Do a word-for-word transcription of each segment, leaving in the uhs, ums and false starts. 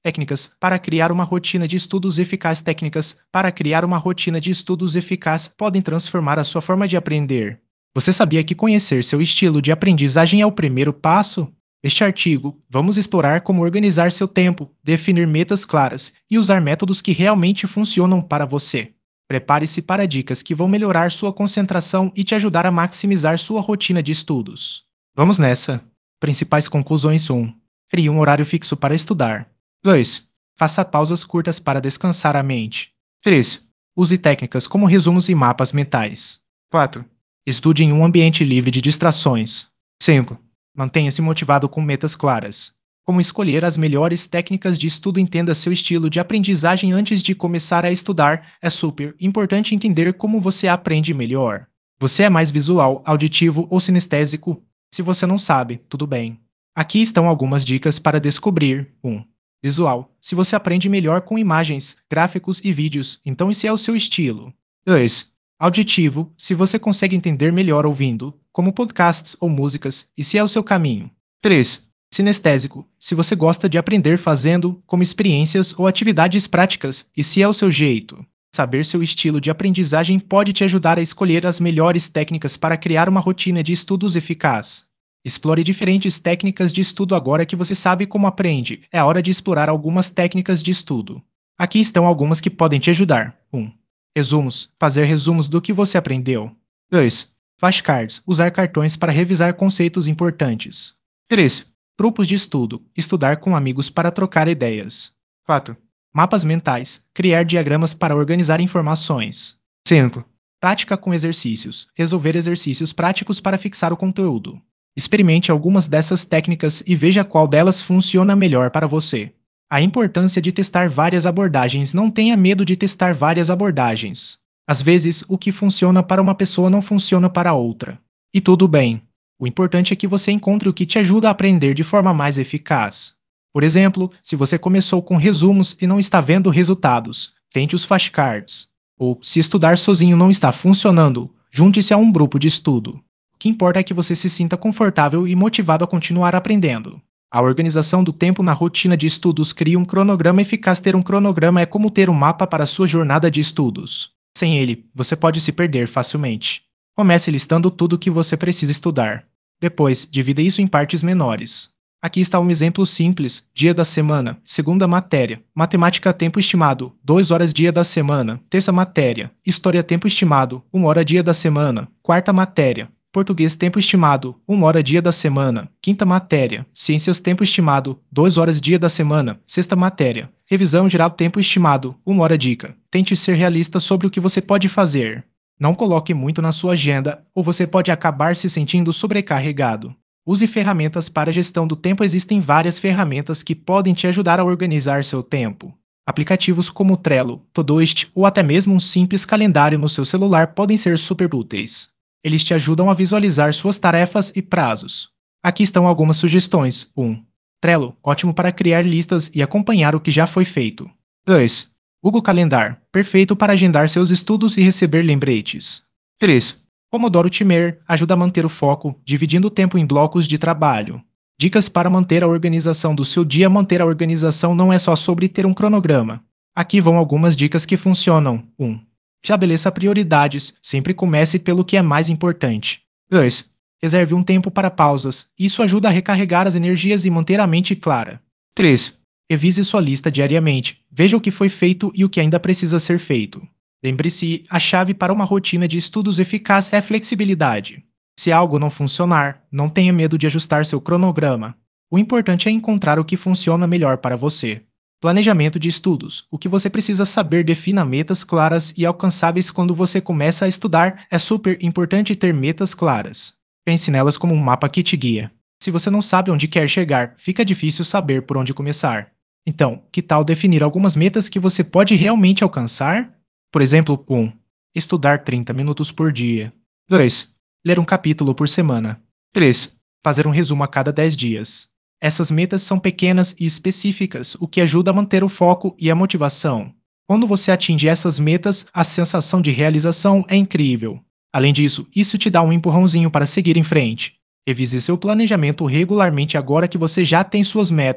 Técnicas para criar uma rotina de estudos eficaz. Técnicas para criar uma rotina de estudos eficaz podem transformar a sua forma de aprender. Você sabia que conhecer seu estilo de aprendizagem é o primeiro passo? Neste artigo, vamos explorar como organizar seu tempo, definir metas claras e usar métodos que realmente funcionam para você. Prepare-se para dicas que vão melhorar sua concentração e te ajudar a maximizar sua rotina de estudos. Vamos nessa! Principais conclusões. um. Crie um horário fixo para estudar. dois. Faça pausas curtas para descansar a mente. três. Use técnicas como resumos e mapas mentais. quatro. Estude em um ambiente livre de distrações. cinco. Mantenha-se motivado com metas claras. Como escolher as melhores técnicas de estudo? Entenda seu estilo de aprendizagem antes de começar a estudar. É super importante entender como você aprende melhor. Você é mais visual, auditivo ou sinestésico? Se você não sabe, tudo bem. Aqui estão algumas dicas para descobrir. um. Visual. Se você aprende melhor com imagens, gráficos e vídeos, então esse é o seu estilo. dois. Auditivo. Se você consegue entender melhor ouvindo, como podcasts ou músicas, esse é o seu caminho. três. Sinestésico. Se você gosta de aprender fazendo, como experiências ou atividades práticas, esse é o seu jeito. Saber seu estilo de aprendizagem pode te ajudar a escolher as melhores técnicas para criar uma rotina de estudos eficaz. Explore diferentes técnicas de estudo agora que você sabe como aprende. É hora de explorar algumas técnicas de estudo. Aqui estão algumas que podem te ajudar. um. Resumos. Fazer resumos do que você aprendeu. dois. Flashcards. Usar cartões para revisar conceitos importantes. três. Grupos de estudo. Estudar com amigos para trocar ideias. quatro. Mapas mentais. Criar diagramas para organizar informações. cinco. Prática com exercícios. Resolver exercícios práticos para fixar o conteúdo. Experimente algumas dessas técnicas e veja qual delas funciona melhor para você. A importância de testar várias abordagens. Não tenha medo de testar várias abordagens. Às vezes, o que funciona para uma pessoa não funciona para outra. E tudo bem. O importante é que você encontre o que te ajuda a aprender de forma mais eficaz. Por exemplo, se você começou com resumos e não está vendo resultados, tente os flashcards. Ou, se estudar sozinho não está funcionando, junte-se a um grupo de estudo. O que importa é que você se sinta confortável e motivado a continuar aprendendo. A organização do tempo na rotina de estudos cria um cronograma eficaz. Ter um cronograma é como ter um mapa para a sua jornada de estudos. Sem ele, você pode se perder facilmente. Comece listando tudo o que você precisa estudar. Depois, divida isso em partes menores. Aqui está um exemplo simples. Dia da semana, segunda matéria. Matemática, tempo estimado, duas horas dia da semana. Terça matéria. História, tempo estimado, uma hora dia da semana. Quarta matéria. Português, tempo estimado, uma hora dia da semana. Quinta matéria. Ciências, tempo estimado, duas horas dia da semana. Sexta matéria. Revisão geral, tempo estimado, uma hora dica. Tente ser realista sobre o que você pode fazer. Não coloque muito na sua agenda, ou você pode acabar se sentindo sobrecarregado. Use ferramentas para gestão do tempo. Existem várias ferramentas que podem te ajudar a organizar seu tempo. Aplicativos como Trello, Todoist ou até mesmo um simples calendário no seu celular podem ser super úteis. Eles te ajudam a visualizar suas tarefas e prazos. Aqui estão algumas sugestões. um. Trello, ótimo para criar listas e acompanhar o que já foi feito. dois. Google Calendar, perfeito para agendar seus estudos e receber lembretes. três. Pomodoro Timer, ajuda a manter o foco, dividindo o tempo em blocos de trabalho. Dicas para manter a organização do seu dia. Manter a organização não é só sobre ter um cronograma. Aqui vão algumas dicas que funcionam. um. Estabeleça prioridades, sempre comece pelo que é mais importante. dois. Reserve um tempo para pausas, isso ajuda a recarregar as energias e manter a mente clara. três. Revise sua lista diariamente, veja o que foi feito e o que ainda precisa ser feito. Lembre-se, a chave para uma rotina de estudos eficaz é flexibilidade. Se algo não funcionar, não tenha medo de ajustar seu cronograma. O importante é encontrar o que funciona melhor para você. Planejamento de estudos. O que você precisa saber. Defina metas claras e alcançáveis quando você começa a estudar. É super importante ter metas claras. Pense nelas como um mapa que te guia. Se você não sabe onde quer chegar, fica difícil saber por onde começar. Então, que tal definir algumas metas que você pode realmente alcançar? Por exemplo, um. Estudar trinta minutos por dia. dois. Ler um capítulo por semana. três. Fazer um resumo a cada dez dias. Essas metas são pequenas e específicas, o que ajuda a manter o foco e a motivação. Quando você atinge essas metas, a sensação de realização é incrível. Além disso, isso te dá um empurrãozinho para seguir em frente. Revise seu planejamento regularmente agora que você já tem suas metas.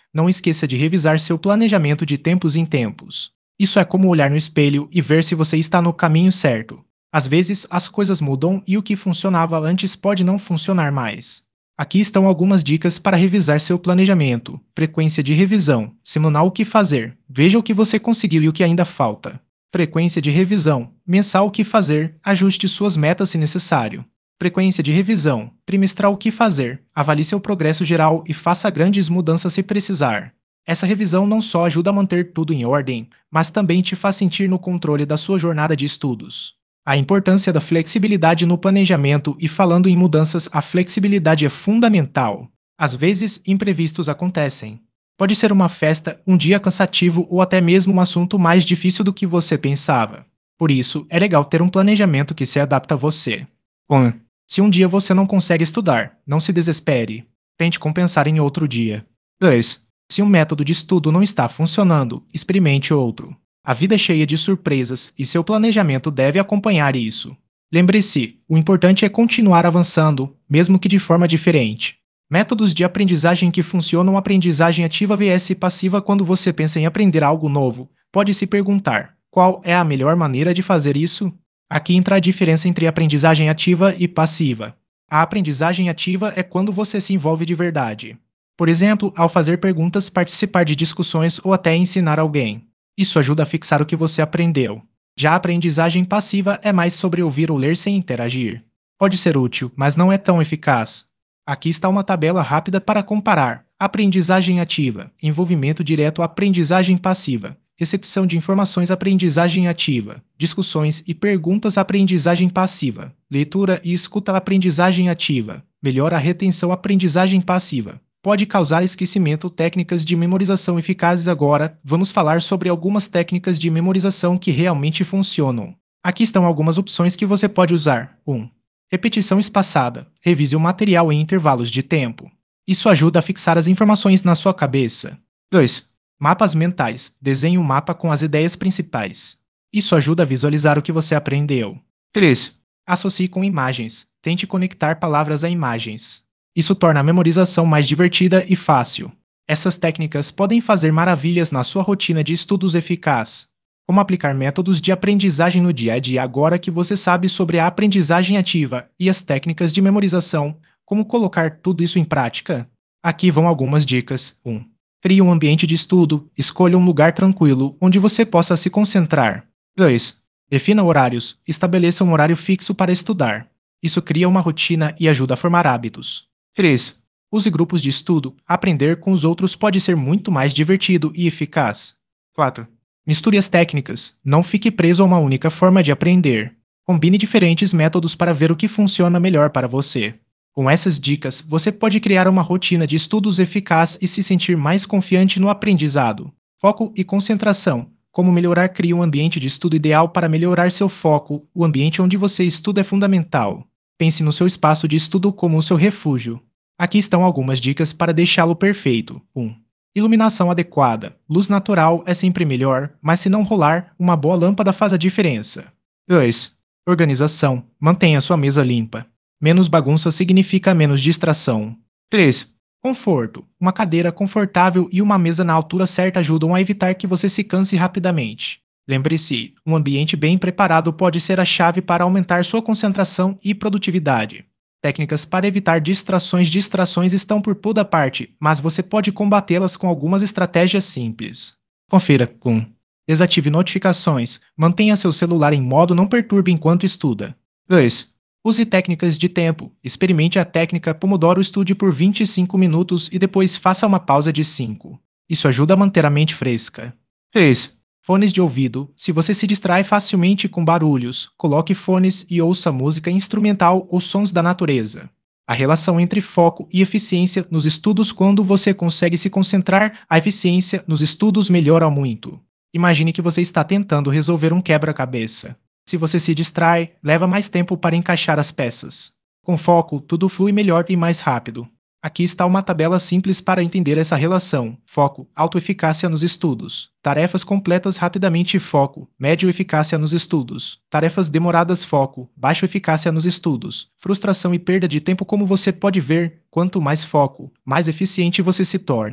Não esqueça de revisar seu planejamento de tempos em tempos. Isso é como olhar no espelho e ver se você está no caminho certo. Às vezes, as coisas mudam e o que funcionava antes pode não funcionar mais. Aqui estão algumas dicas para revisar seu planejamento. Frequência de revisão. Semanal, o que fazer. Veja o que você conseguiu e o que ainda falta. Frequência de revisão. Mensal, o que fazer. Ajuste suas metas se necessário. Frequência de revisão. Trimestral, o que fazer. Avalie seu progresso geral e faça grandes mudanças se precisar. Essa revisão não só ajuda a manter tudo em ordem, mas também te faz sentir no controle da sua jornada de estudos. A importância da flexibilidade no planejamento e falando em mudanças, a flexibilidade é fundamental. Às vezes, imprevistos acontecem. Pode ser uma festa, um dia cansativo ou até mesmo um assunto mais difícil do que você pensava. Por isso, é legal ter um planejamento que se adapta a você. um. Se um dia você não consegue estudar, não se desespere. Tente compensar em outro dia. dois. Se um método de estudo não está funcionando, experimente outro. A vida é cheia de surpresas e seu planejamento deve acompanhar isso. Lembre-se, o importante é continuar avançando, mesmo que de forma diferente. Métodos de aprendizagem que funcionam. Aprendizagem ativa versus passiva. Quando você pensa em aprender algo novo, pode se perguntar: qual é a melhor maneira de fazer isso? Aqui entra a diferença entre aprendizagem ativa e passiva. A aprendizagem ativa é quando você se envolve de verdade. Por exemplo, ao fazer perguntas, participar de discussões ou até ensinar alguém. Isso ajuda a fixar o que você aprendeu. Já a aprendizagem passiva é mais sobre ouvir ou ler sem interagir. Pode ser útil, mas não é tão eficaz. Aqui está uma tabela rápida para comparar. Aprendizagem ativa, envolvimento direto. Aprendizagem passiva, recepção de informações. Aprendizagem ativa, discussões e perguntas. Aprendizagem passiva, leitura e escuta. Aprendizagem ativa, melhora a retenção. Aprendizagem passiva pode causar esquecimento. Técnicas de memorização eficazes. Agora, vamos falar sobre algumas técnicas de memorização que realmente funcionam. Aqui estão algumas opções que você pode usar. um. Repetição espaçada. Revise o material em intervalos de tempo. Isso ajuda a fixar as informações na sua cabeça. dois. Mapas mentais. Desenhe um mapa com as ideias principais. Isso ajuda a visualizar o que você aprendeu. três. Associe com imagens. Tente conectar palavras a imagens. Isso torna a memorização mais divertida e fácil. Essas técnicas podem fazer maravilhas na sua rotina de estudos eficaz. Como aplicar métodos de aprendizagem no dia a dia. Agora que você sabe sobre a aprendizagem ativa e as técnicas de memorização, como colocar tudo isso em prática? Aqui vão algumas dicas. um. Crie um ambiente de estudo. Escolha um lugar tranquilo onde você possa se concentrar. dois. Defina horários. Estabeleça um horário fixo para estudar. Isso cria uma rotina e ajuda a formar hábitos. três. Use grupos de estudo. Aprender com os outros pode ser muito mais divertido e eficaz. quatro. Misture as técnicas. Não fique preso a uma única forma de aprender. Combine diferentes métodos para ver o que funciona melhor para você. Com essas dicas, você pode criar uma rotina de estudos eficaz e se sentir mais confiante no aprendizado. Foco e concentração. Como melhorar? Crie um ambiente de estudo ideal para melhorar seu foco. O ambiente onde você estuda é fundamental. Pense no seu espaço de estudo como o seu refúgio. Aqui estão algumas dicas para deixá-lo perfeito. um. Iluminação adequada. Luz natural é sempre melhor, mas se não rolar, uma boa lâmpada faz a diferença. dois. Organização. Mantenha sua mesa limpa. Menos bagunça significa menos distração. três. Conforto. Uma cadeira confortável e uma mesa na altura certa ajudam a evitar que você se canse rapidamente. Lembre-se, um ambiente bem preparado pode ser a chave para aumentar sua concentração e produtividade. Técnicas para evitar distrações. Distrações estão por toda parte, mas você pode combatê-las com algumas estratégias simples. Confira. um. Desative notificações. Mantenha seu celular em modo não perturbe enquanto estuda. dois. Use técnicas de tempo. Experimente a técnica Pomodoro. Estude por vinte e cinco minutos e depois faça uma pausa de cinco. Isso ajuda a manter a mente fresca. três. Fones de ouvido. Se você se distrai facilmente com barulhos, coloque fones e ouça música instrumental ou sons da natureza. A relação entre foco e eficiência nos estudos. Quando você consegue se concentrar, a eficiência nos estudos melhora muito. Imagine que você está tentando resolver um quebra-cabeça. Se você se distrai, leva mais tempo para encaixar as peças. Com foco, tudo flui melhor e mais rápido. Aqui está uma tabela simples para entender essa relação. Foco, autoeficácia nos estudos. Tarefas completas rapidamente. Foco, médio eficácia nos estudos. Tarefas demoradas. Foco, baixo eficácia nos estudos. Frustração e perda de tempo. Como você pode ver, quanto mais foco, mais eficiente você se torna.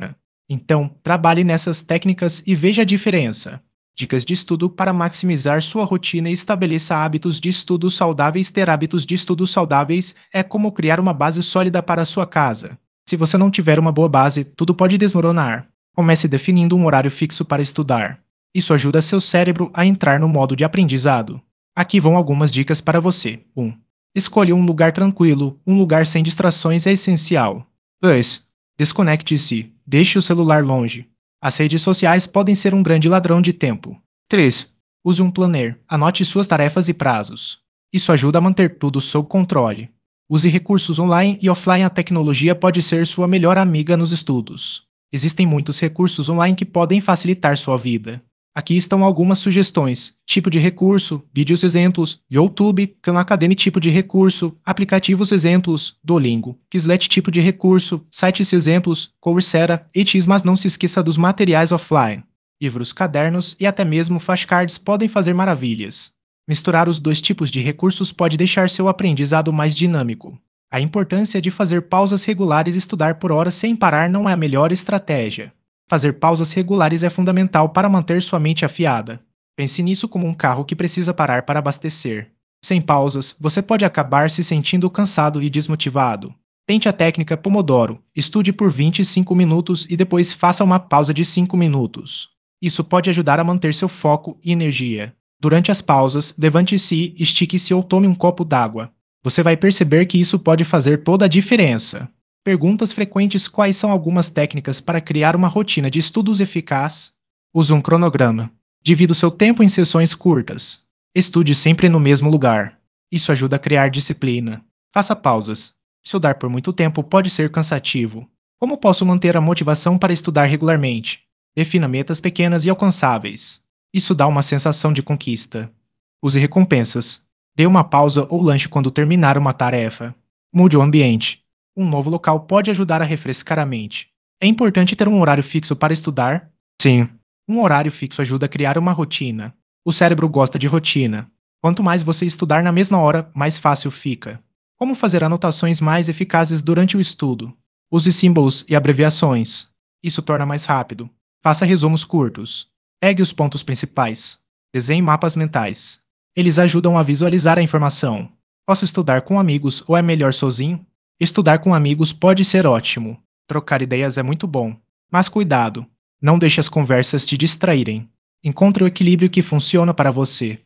Então, trabalhe nessas técnicas e veja a diferença. Dicas de estudo para maximizar sua rotina e estabeleça hábitos de estudo saudáveis. Ter hábitos de estudo saudáveis é como criar uma base sólida para a sua casa. Se você não tiver uma boa base, tudo pode desmoronar. Comece definindo um horário fixo para estudar. Isso ajuda seu cérebro a entrar no modo de aprendizado. Aqui vão algumas dicas para você. um. Escolha um lugar tranquilo, um lugar sem distrações é essencial. dois. Desconecte-se, deixe o celular longe. As redes sociais podem ser um grande ladrão de tempo. três. Use um planner, anote suas tarefas e prazos. Isso ajuda a manter tudo sob controle. Use recursos online e offline. A tecnologia pode ser sua melhor amiga nos estudos. Existem muitos recursos online que podem facilitar sua vida. Aqui estão algumas sugestões: tipo de recurso, vídeos exemplos, YouTube, Khan Academy tipo de recurso, aplicativos exemplos, Duolingo, Quizlet tipo de recurso, sites exemplos, Coursera, etc. Mas não se esqueça dos materiais offline. Livros, cadernos e até mesmo flashcards podem fazer maravilhas. Misturar os dois tipos de recursos pode deixar seu aprendizado mais dinâmico. A importância de fazer pausas regulares e estudar por horas sem parar não é a melhor estratégia. Fazer pausas regulares é fundamental para manter sua mente afiada. Pense nisso como um carro que precisa parar para abastecer. Sem pausas, você pode acabar se sentindo cansado e desmotivado. Tente a técnica Pomodoro, estude por vinte e cinco minutos e depois faça uma pausa de cinco minutos. Isso pode ajudar a manter seu foco e energia. Durante as pausas, levante-se, estique-se ou tome um copo d'água. Você vai perceber que isso pode fazer toda a diferença. Perguntas frequentes: quais são algumas técnicas para criar uma rotina de estudos eficaz? Use um cronograma. Divida o seu tempo em sessões curtas. Estude sempre no mesmo lugar. Isso ajuda a criar disciplina. Faça pausas. Estudar por muito tempo pode ser cansativo. Como posso manter a motivação para estudar regularmente? Defina metas pequenas e alcançáveis. Isso dá uma sensação de conquista. Use recompensas. Dê uma pausa ou lanche quando terminar uma tarefa. Mude o ambiente. Um novo local pode ajudar a refrescar a mente. É importante ter um horário fixo para estudar? Sim. Um horário fixo ajuda a criar uma rotina. O cérebro gosta de rotina. Quanto mais você estudar na mesma hora, mais fácil fica. Como fazer anotações mais eficazes durante o estudo? Use símbolos e abreviações. Isso torna mais rápido. Faça resumos curtos. Pegue os pontos principais. Desenhe mapas mentais. Eles ajudam a visualizar a informação. Posso estudar com amigos ou é melhor sozinho? Estudar com amigos pode ser ótimo. Trocar ideias é muito bom. Mas cuidado, não deixe as conversas te distraírem. Encontre o equilíbrio que funciona para você.